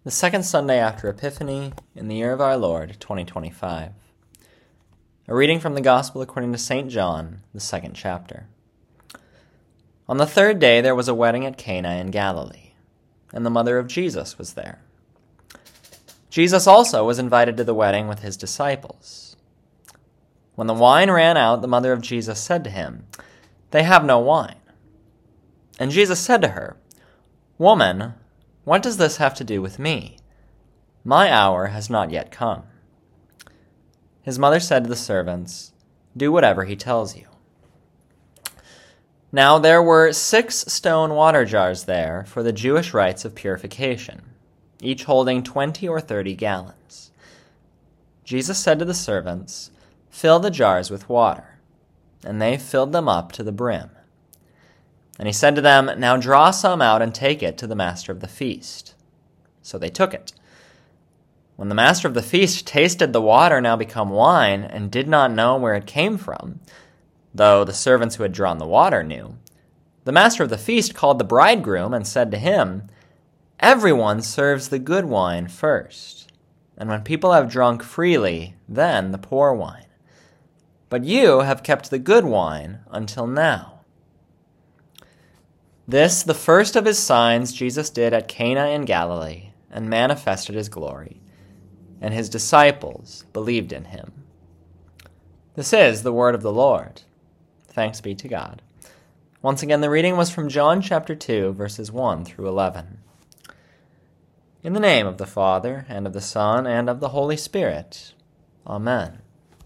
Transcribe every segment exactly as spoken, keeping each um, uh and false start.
The second Sunday after Epiphany in the year of our Lord, twenty twenty-five. A reading from the Gospel according to Saint John, the second chapter. On the third day there was a wedding at Cana in Galilee, and the mother of Jesus was there. Jesus also was invited to the wedding with his disciples. When the wine ran out, the mother of Jesus said to him, "They have no wine." And Jesus said to her, "Woman, what does this have to do with me? My hour has not yet come." His mother said to the servants, "Do whatever he tells you." Now there were six stone water jars there for the Jewish rites of purification, each holding twenty or thirty gallons. Jesus said to the servants, "Fill the jars with water," and they filled them up to the brim. And he said to them, "Now draw some out and take it to the master of the feast." So they took it. When the master of the feast tasted the water now become wine and did not know where it came from, though the servants who had drawn the water knew, the master of the feast called the bridegroom and said to him, "Everyone serves the good wine first, and when people have drunk freely, then the poor wine. But you have kept the good wine until now." This, the first of his signs, Jesus did at Cana in Galilee, and manifested his glory, and his disciples believed in him. This is the word of the Lord. Thanks be to God. Once again, the reading was from John chapter two, verses one through eleven. In the name of the Father, and of the Son, and of the Holy Spirit. Amen.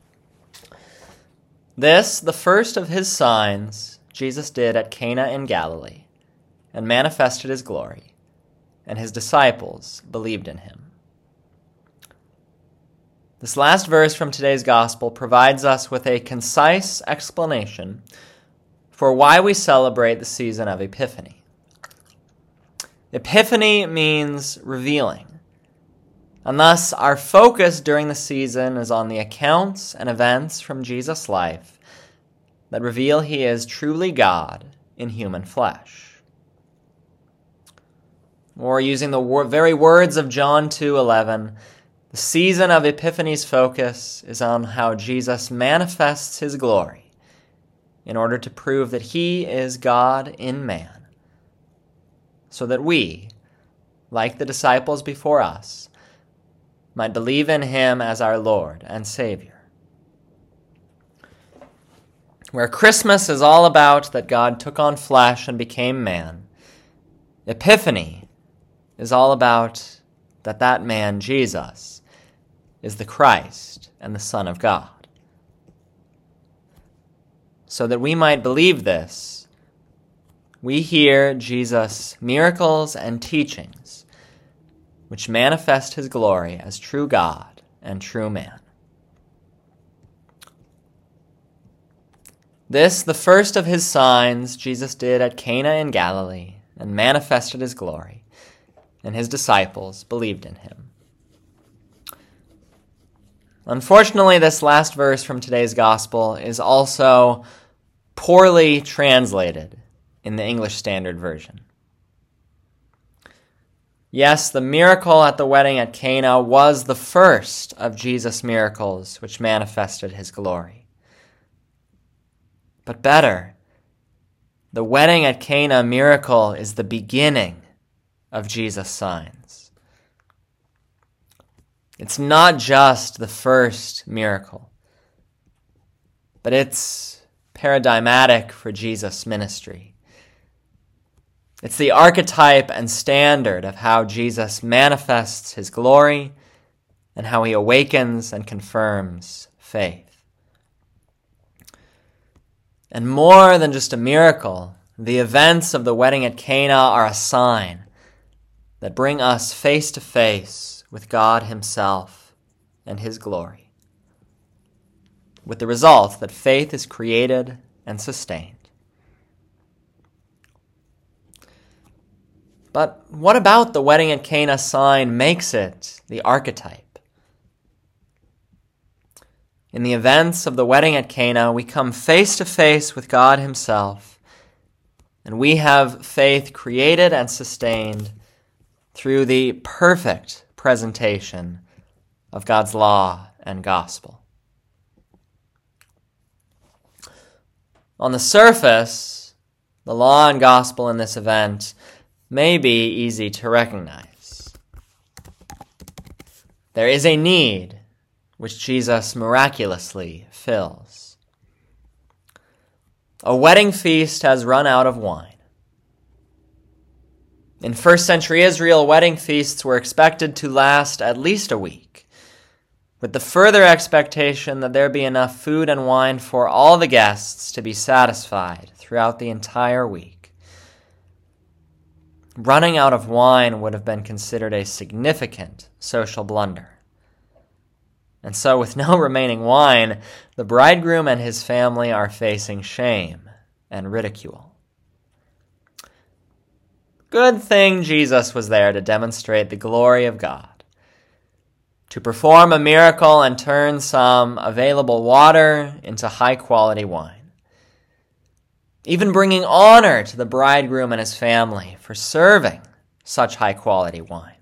This, the first of his signs, Jesus did at Cana in Galilee, and manifested his glory, and his disciples believed in him. This last verse from today's Gospel provides us with a concise explanation for why we celebrate the season of Epiphany. Epiphany means revealing, and thus our focus during the season is on the accounts and events from Jesus' life that reveal he is truly God in human flesh. Or using the wor- very words of John two eleven, the season of Epiphany's focus is on how Jesus manifests his glory in order to prove that he is God in man, so that we, like the disciples before us, might believe in him as our Lord and Savior. Where Christmas is all about that God took on flesh and became man, Epiphany is all about that that man, Jesus, is the Christ and the Son of God. So that we might believe this, we hear Jesus' miracles and teachings, which manifest his glory as true God and true man. This, the first of his signs, Jesus did at Cana in Galilee, and manifested his glory, and his disciples believed in him. Unfortunately, this last verse from today's Gospel is also poorly translated in the English Standard Version. Yes, the miracle at the wedding at Cana was the first of Jesus' miracles which manifested his glory. But better, the wedding at Cana miracle is the beginning of Jesus' signs. It's not just the first miracle, but it's paradigmatic for Jesus' ministry. It's the archetype and standard of how Jesus manifests his glory and how he awakens and confirms faith. And more than just a miracle, the events of the wedding at Cana are a sign that bring us face to face with God himself and his glory, with the result that faith is created and sustained. But what about the wedding at Cana sign makes it the archetype? In the events of the wedding at Cana, we come face to face with God himself, and we have faith created and sustained through the perfect presentation of God's law and gospel. On the surface, the law and gospel in this event may be easy to recognize. There is a need which Jesus miraculously fills. A wedding feast has run out of wine. In first century Israel, wedding feasts were expected to last at least a week, with the further expectation that there be enough food and wine for all the guests to be satisfied throughout the entire week. Running out of wine would have been considered a significant social blunder. And so, with no remaining wine, the bridegroom and his family are facing shame and ridicule. Good thing Jesus was there to demonstrate the glory of God, to perform a miracle and turn some available water into high-quality wine, even bringing honor to the bridegroom and his family for serving such high-quality wine.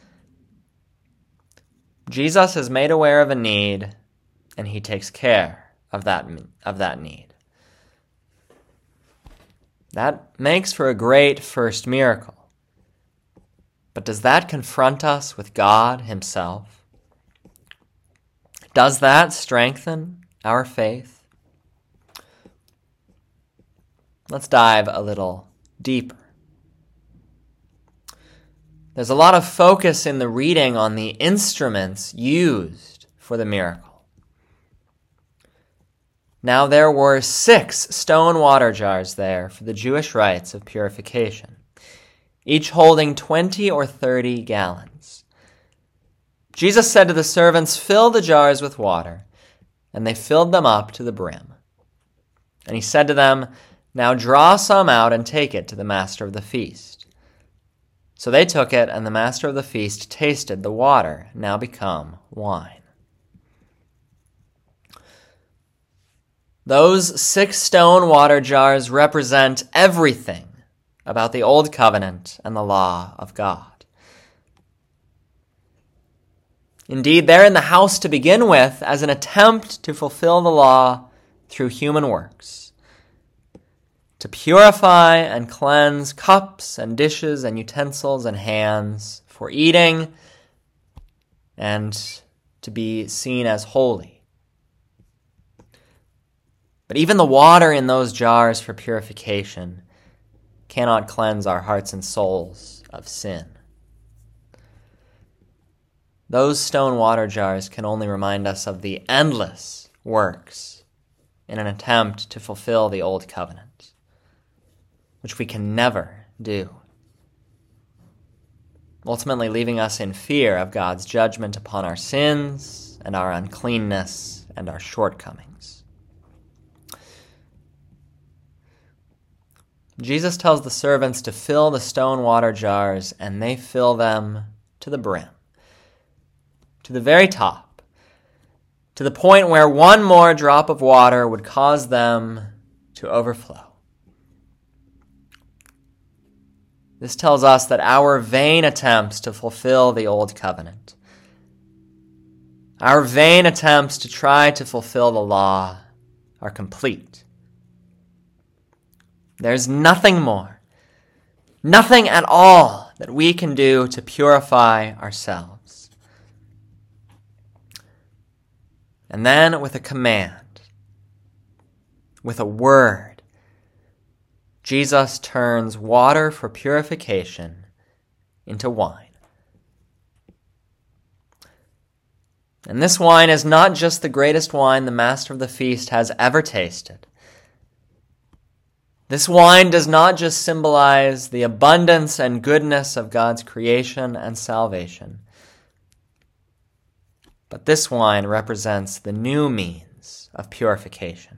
Jesus is made aware of a need, and he takes care of that, of that need. That makes for a great first miracle. But does that confront us with God himself? Does that strengthen our faith? Let's dive a little deeper. There's a lot of focus in the reading on the instruments used for the miracle. Now there were six stone water jars there for the Jewish rites of purification, each holding twenty or thirty gallons. Jesus said to the servants, "Fill the jars with water," and they filled them up to the brim. And he said to them, "Now draw some out and take it to the master of the feast." So they took it, and the master of the feast tasted the water, now become wine. Those six stone water jars represent everything about the Old Covenant and the law of God. Indeed, they're in the house to begin with as an attempt to fulfill the law through human works, to purify and cleanse cups and dishes and utensils and hands for eating and to be seen as holy. But even the water in those jars for purification cannot cleanse our hearts and souls of sin. Those stone water jars can only remind us of the endless works in an attempt to fulfill the Old Covenant, which we can never do, ultimately leaving us in fear of God's judgment upon our sins and our uncleanness and our shortcomings. Jesus tells the servants to fill the stone water jars, and they fill them to the brim, to the very top, to the point where one more drop of water would cause them to overflow. This tells us that our vain attempts to fulfill the Old Covenant, our vain attempts to try to fulfill the law, are complete. There's nothing more, nothing at all that we can do to purify ourselves. And then with a command, with a word, Jesus turns water for purification into wine. And this wine is not just the greatest wine the master of the feast has ever tasted. This wine does not just symbolize the abundance and goodness of God's creation and salvation, but this wine represents the new means of purification.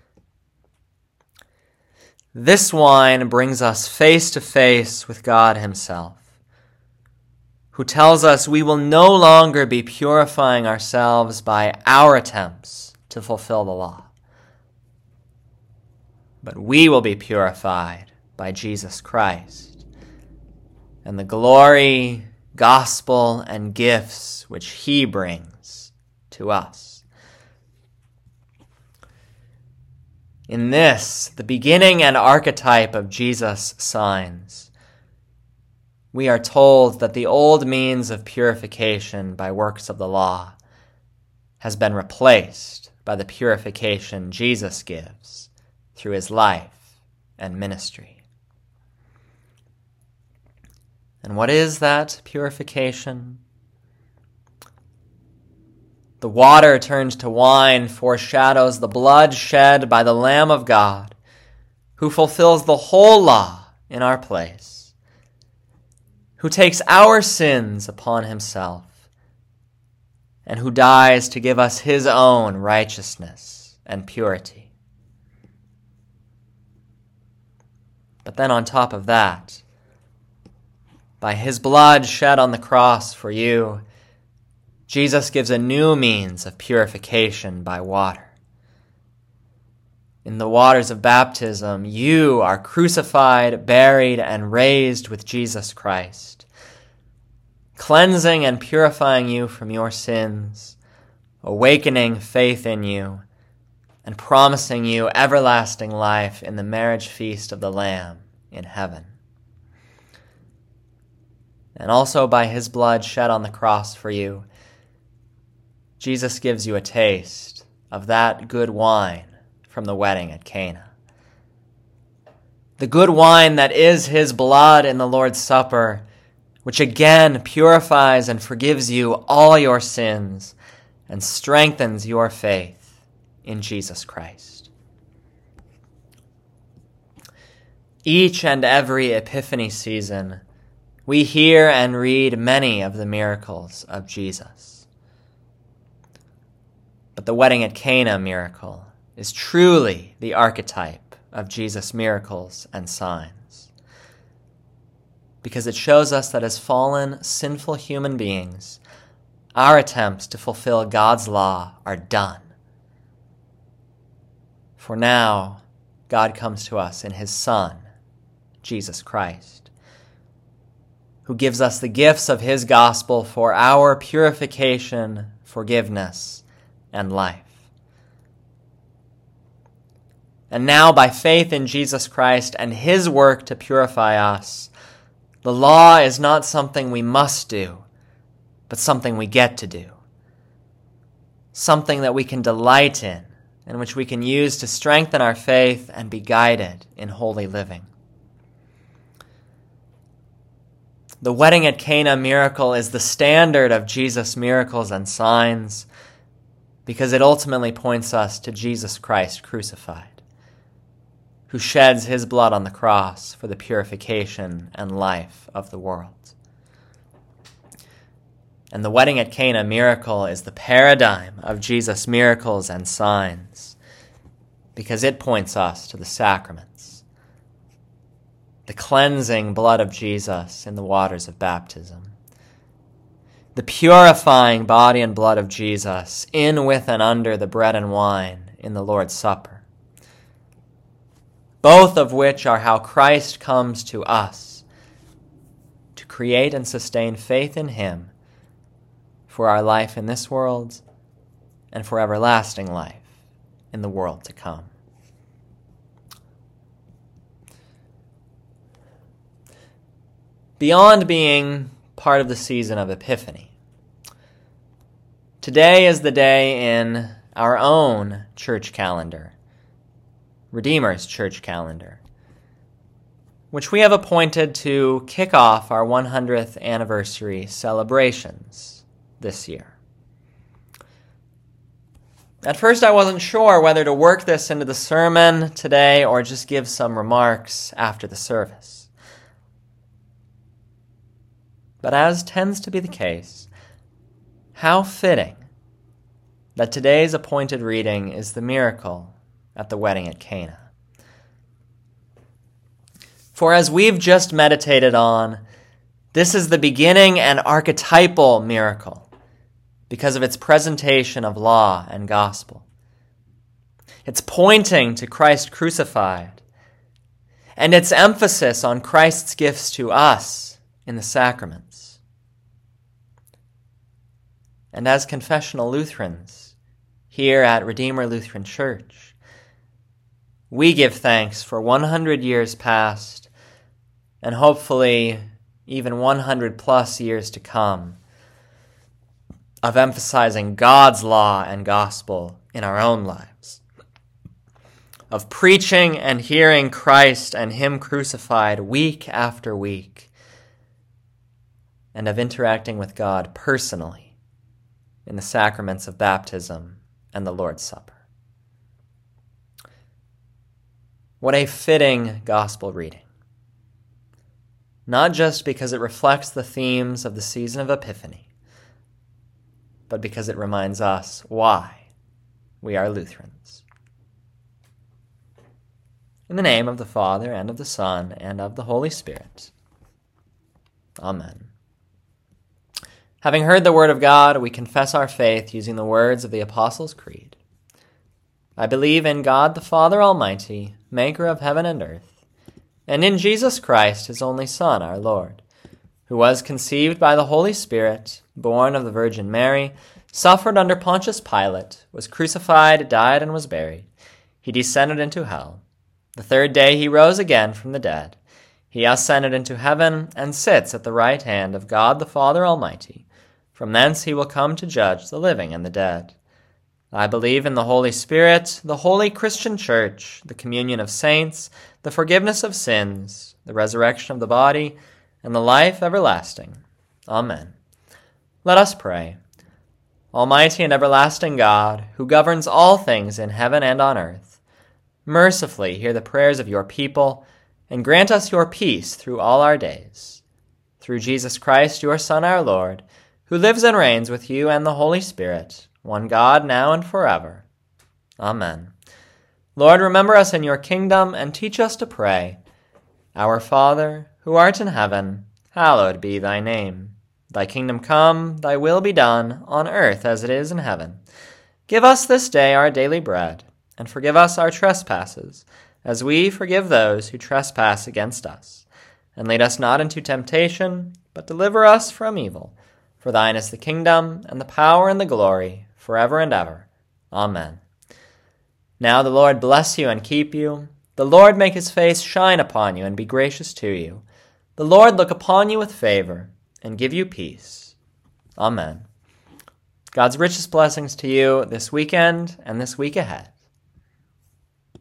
This wine brings us face to face with God himself, who tells us we will no longer be purifying ourselves by our attempts to fulfill the law, but we will be purified by Jesus Christ and the glory, gospel, and gifts which he brings to us. In this, the beginning and archetype of Jesus' signs, we are told that the old means of purification by works of the law has been replaced by the purification Jesus gives through his life and ministry. And what is that purification? The water turned to wine foreshadows the blood shed by the Lamb of God, who fulfills the whole law in our place, who takes our sins upon himself, and who dies to give us his own righteousness and purity. But then on top of that, by his blood shed on the cross for you, Jesus gives a new means of purification by water. In the waters of baptism, you are crucified, buried, and raised with Jesus Christ, cleansing and purifying you from your sins, awakening faith in you, and promising you everlasting life in the marriage feast of the Lamb in heaven. And also by his blood shed on the cross for you, Jesus gives you a taste of that good wine from the wedding at Cana. The good wine that is his blood in the Lord's Supper, which again purifies and forgives you all your sins and strengthens your faith in Jesus Christ. Each and every Epiphany season, we hear and read many of the miracles of Jesus. But the wedding at Cana miracle is truly the archetype of Jesus' miracles and signs, because it shows us that as fallen, sinful human beings, our attempts to fulfill God's law are done. For now, God comes to us in his Son, Jesus Christ, who gives us the gifts of his gospel for our purification, forgiveness, and life. And now, by faith in Jesus Christ and his work to purify us, the law is not something we must do, but something we get to do. Something that we can delight in, and which we can use to strengthen our faith and be guided in holy living. The wedding at Cana miracle is the standard of Jesus' miracles and signs, because it ultimately points us to Jesus Christ crucified, who sheds his blood on the cross for the purification and life of the world. And the wedding at Cana miracle is the paradigm of Jesus' miracles and signs, because it points us to the sacraments, the cleansing blood of Jesus in the waters of baptism, the purifying body and blood of Jesus in, with, and under the bread and wine in the Lord's Supper, both of which are how Christ comes to us to create and sustain faith in him for our life in this world and for everlasting life in the world to come. Beyond being part of the season of Epiphany, today is the day in our own church calendar, Redeemer's church calendar, which we have appointed to kick off our one hundredth anniversary celebrations this year. At first, I wasn't sure whether to work this into the sermon today or just give some remarks after the service. But as tends to be the case, how fitting that today's appointed reading is the miracle at the wedding at Cana. For as we've just meditated on, this is the beginning and archetypal miracle because of its presentation of law and gospel. It's pointing to Christ crucified, and its emphasis on Christ's gifts to us in the sacraments. And as confessional Lutherans, here at Redeemer Lutheran Church, we give thanks for one hundred years past, and hopefully even one hundred plus years to come, of emphasizing God's law and gospel in our own lives, of preaching and hearing Christ and Him crucified week after week, and of interacting with God personally in the sacraments of baptism and the Lord's Supper. What a fitting gospel reading. Not just because it reflects the themes of the season of Epiphany, but because it reminds us why we are Lutherans. In the name of the Father, and of the Son, and of the Holy Spirit. Amen. Having heard the word of God, we confess our faith using the words of the Apostles' Creed. I believe in God the Father Almighty, maker of heaven and earth, and in Jesus Christ, his only Son, our Lord, who was conceived by the Holy Spirit, born of the Virgin Mary, suffered under Pontius Pilate, was crucified, died, and was buried. He descended into hell. The third day he rose again from the dead. He ascended into heaven and sits at the right hand of God the Father Almighty. From thence he will come to judge the living and the dead. I believe in the Holy Spirit, the holy Christian Church, the communion of saints, the forgiveness of sins, the resurrection of the body, and the life everlasting. Amen. Let us pray. Almighty and everlasting God, who governs all things in heaven and on earth, mercifully hear the prayers of your people, and grant us your peace through all our days. Through Jesus Christ, your Son, our Lord, who lives and reigns with you and the Holy Spirit, one God, now and forever. Amen. Lord, remember us in your kingdom and teach us to pray. Our Father, who art in heaven, hallowed be thy name. Thy kingdom come, thy will be done, on earth as it is in heaven. Give us this day our daily bread, and forgive us our trespasses, as we forgive those who trespass against us. And lead us not into temptation, but deliver us from evil. For thine is the kingdom, and the power, and the glory, forever and ever. Amen. Now the Lord bless you and keep you. The Lord make his face shine upon you and be gracious to you. The Lord look upon you with favor and give you peace. Amen. God's richest blessings to you this weekend and this week ahead.